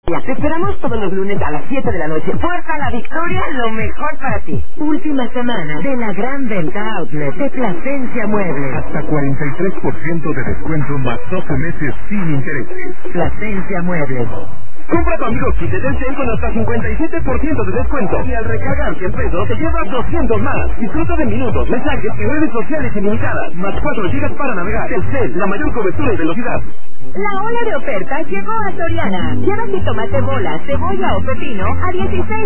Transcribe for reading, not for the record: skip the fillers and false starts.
Te esperamos todos los lunes a las 7 de la noche. Puerta La Victoria, lo mejor para ti. Última semana de la gran venta outlet de Plasencia Muebles. Hasta 43% de descuento más 12 meses sin intereses. Plasencia Muebles. Compra tu amigo kit de Telcel con hasta 57% de descuento. Y al recargar 100 pesos te llevas 200 más. Disfruta de minutos, mensajes y redes sociales ilimitadas. Más 4 GB para navegar. Telcel, la mayor cobertura y velocidad. La ola de ofertas llegó a Soriana. Lleva jitomate bola, cebolla o pepino a 16